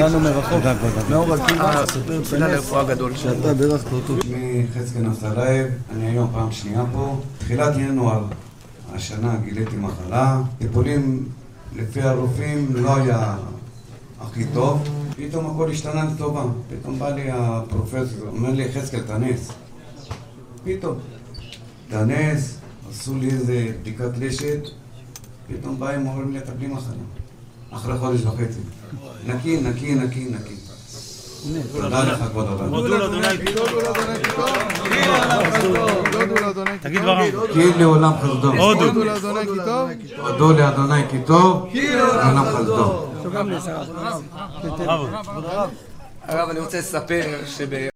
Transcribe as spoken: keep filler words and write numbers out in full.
איתנו מרחוק. מאור עקיבא, תפילה לרפואה גדול. שאתה ברכת אותו. שמי חזקאל נפתלייב, אני היום פעם שנייה פה. תחילת ינואר השנה גיליתי מחלה. טיפולים לפי הרופאים לא היה הכי טוב. פתאום הכל השתנה לטובה. פתאום בא לי הפרופסור, אומר לי חזקאל תנס. פתאום. תנס, עשו לי איזה בדיקת לשת. פתאום באים אומרים לי אתה בלי מחלה. אחרי חודש וחצי. נקי, נקי, נקי, נקי. תודה לך כבוד הרב. הודו לאדוני כי טוב. תגיד דברם. כי לעולם חסדו. הודו. הודו לאדוני כי טוב. לעולם חסדו. הרב, אני רוצה לספר שב...